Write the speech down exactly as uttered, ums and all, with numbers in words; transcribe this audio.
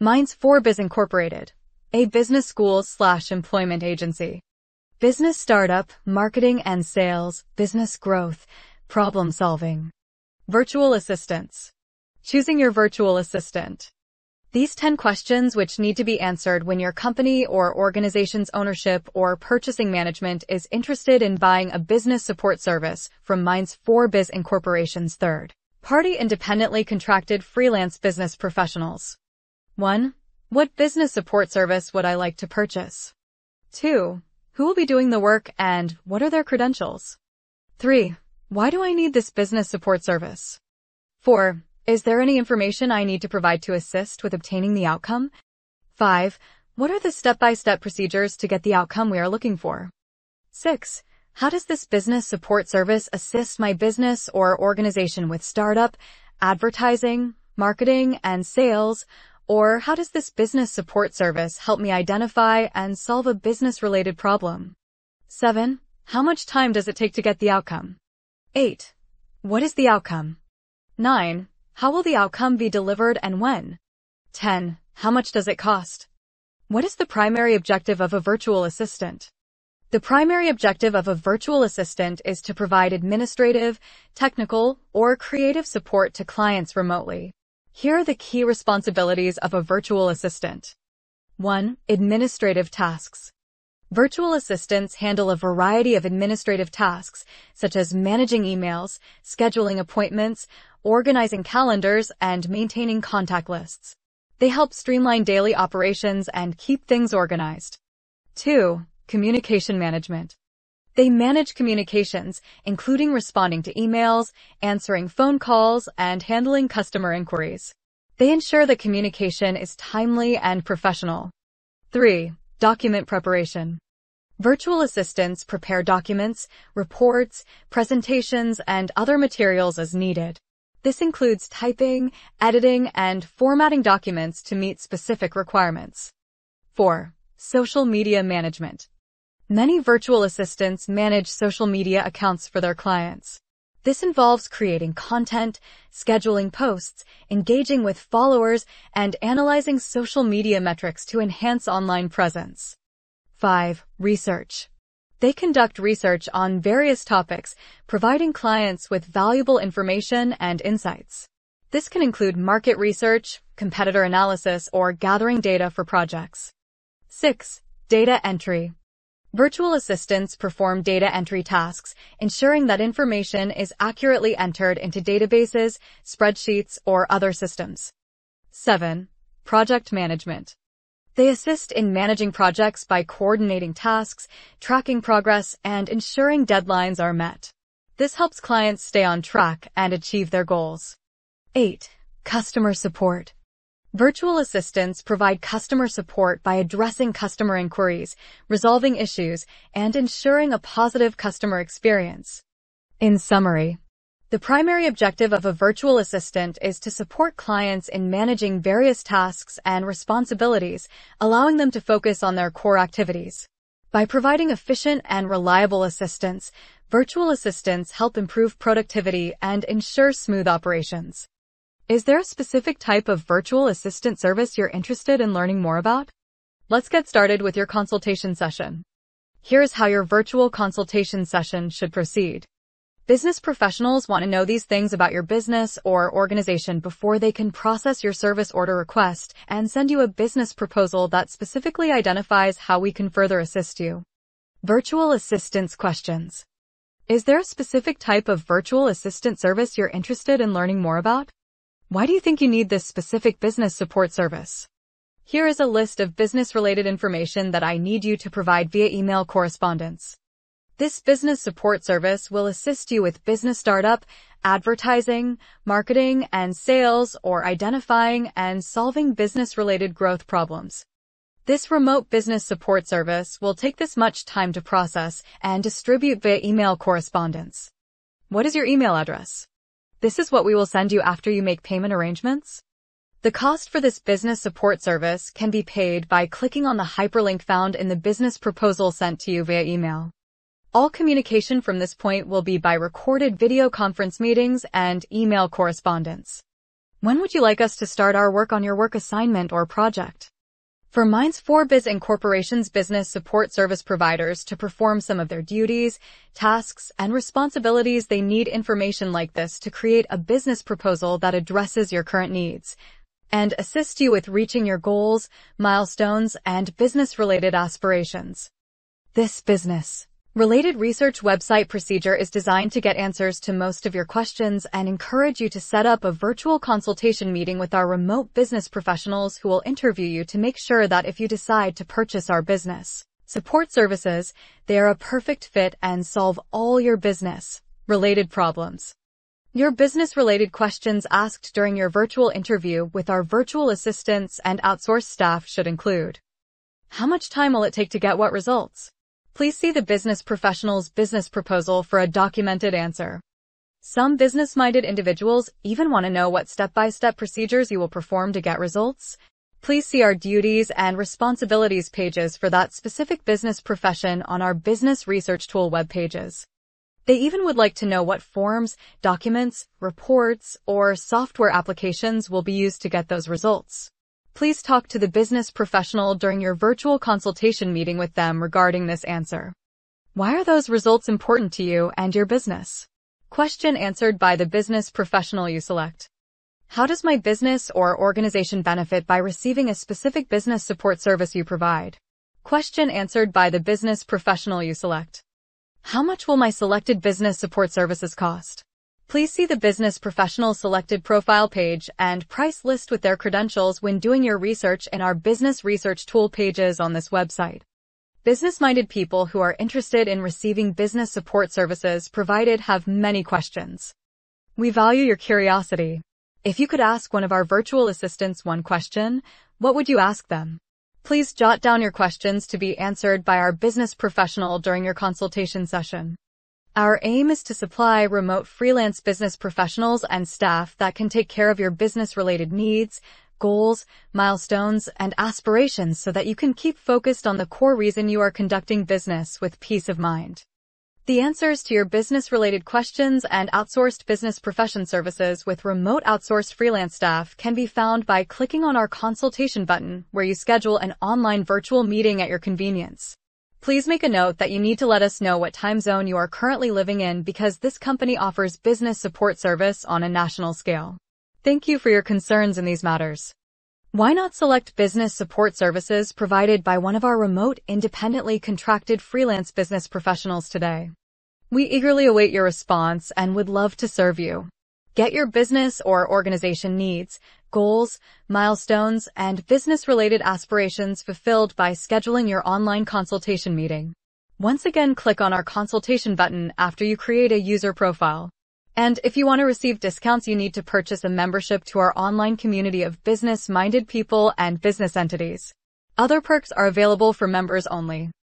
Minds four Biz Incorporated, a business school slash employment agency. Business startup, marketing and sales, business growth, problem solving. Virtual assistants. Choosing your virtual assistant. These ten questions which need to be answered when your company or organization's ownership or purchasing management is interested in buying a business support service from Minds four Biz Incorporation's third-party independently contracted freelance business professionals. one. What business support service would I like to purchase? two. Who will be doing the work and what are their credentials? three. Why do I need this business support service? four. Is there any information I need to provide to assist with obtaining the outcome? five. What are the step-by-step procedures to get the outcome we are looking for? six. How does this business support service assist my business or organization with startup, advertising, marketing, and sales? Or how does this business support service help me identify and solve a business-related problem? seven. How much time does it take to get the outcome? eight. What is the outcome? nine. How will the outcome be delivered and when? ten. How much does it cost? What is the primary objective of a virtual assistant? The primary objective of a virtual assistant is to provide administrative, technical, or creative support to clients remotely. Here are the key responsibilities of a virtual assistant. one. Administrative tasks. Virtual assistants handle a variety of administrative tasks, such as managing emails, scheduling appointments, organizing calendars, and maintaining contact lists. They help streamline daily operations and keep things organized. two. Communication management. They manage communications, including responding to emails, answering phone calls, and handling customer inquiries. They ensure that communication is timely and professional. three. Document preparation. Virtual assistants prepare documents, reports, presentations, and other materials as needed. This includes typing, editing, and formatting documents to meet specific requirements. four. Social media management. Many virtual assistants manage social media accounts for their clients. This involves creating content, scheduling posts, engaging with followers, and analyzing social media metrics to enhance online presence. five. Research. They conduct research on various topics, providing clients with valuable information and insights. This can include market research, competitor analysis, or gathering data for projects. six. Data entry. Virtual assistants perform data entry tasks, ensuring that information is accurately entered into databases, spreadsheets, or other systems. seven. Project management. They assist in managing projects by coordinating tasks, tracking progress, and ensuring deadlines are met. This helps clients stay on track and achieve their goals. eight. Customer support. Virtual assistants provide customer support by addressing customer inquiries, resolving issues, and ensuring a positive customer experience. In summary, the primary objective of a virtual assistant is to support clients in managing various tasks and responsibilities, allowing them to focus on their core activities. By providing efficient and reliable assistance, virtual assistants help improve productivity and ensure smooth operations. Is there a specific type of virtual assistant service you're interested in learning more about? Let's get started with your consultation session. Here's how your virtual consultation session should proceed. Business professionals want to know these things about your business or organization before they can process your service order request and send you a business proposal that specifically identifies how we can further assist you. Virtual assistance questions. Is there a specific type of virtual assistant service you're interested in learning more about? Why do you think you need this specific business support service? Here is a list of business-related information that I need you to provide via email correspondence. This business support service will assist you with business startup, advertising, marketing, and sales, or identifying and solving business-related growth problems. This remote business support service will take this much time to process and distribute via email correspondence. What is your email address? This is what we will send you after you make payment arrangements. The cost for this business support service can be paid by clicking on the hyperlink found in the business proposal sent to you via email. All communication from this point will be by recorded video conference meetings and email correspondence. When would you like us to start our work on your work assignment or project? For Minds for Biz Incorporation's business support service providers to perform some of their duties, tasks, and responsibilities, they need information like this to create a business proposal that addresses your current needs and assist you with reaching your goals, milestones, and business-related aspirations. This business related research website procedure is designed to get answers to most of your questions and encourage you to set up a virtual consultation meeting with our remote business professionals who will interview you to make sure that if you decide to purchase our business support services, they are a perfect fit and solve all your business-related problems. Your business-related questions asked during your virtual interview with our virtual assistants and outsourced staff should include: how much time will it take to get what results? Please see the business professional's business proposal for a documented answer. Some business-minded individuals even want to know what step-by-step procedures you will perform to get results. Please see our duties and responsibilities pages for that specific business profession on our Business Research Tool web pages. They even would like to know what forms, documents, reports, or software applications will be used to get those results. Please talk to the business professional during your virtual consultation meeting with them regarding this answer. Why are those results important to you and your business? Question answered by the business professional you select. How does my business or organization benefit by receiving a specific business support service you provide? Question answered by the business professional you select. How much will my selected business support services cost? Please see the business professional selected profile page and price list with their credentials when doing your research in our Business Research Tool pages on this website. Business-minded people who are interested in receiving business support services provided have many questions. We value your curiosity. If you could ask one of our virtual assistants one question, what would you ask them? Please jot down your questions to be answered by our business professional during your consultation session. Our aim is to supply remote freelance business professionals and staff that can take care of your business-related needs, goals, milestones, and aspirations so that you can keep focused on the core reason you are conducting business with peace of mind. The answers to your business-related questions and outsourced business profession services with remote outsourced freelance staff can be found by clicking on our consultation button where you schedule an online virtual meeting at your convenience. Please make a note that you need to let us know what time zone you are currently living in because this company offers business support service on a national scale. Thank you for your concerns in these matters. Why not select business support services provided by one of our remote, independently contracted freelance business professionals today? We eagerly await your response and would love to serve you. Get your business or organization needs, goals, milestones, and business-related aspirations fulfilled by scheduling your online consultation meeting. Once again, click on our consultation button after you create a user profile. And if you want to receive discounts, you need to purchase a membership to our online community of business-minded people and business entities. Other perks are available for members only.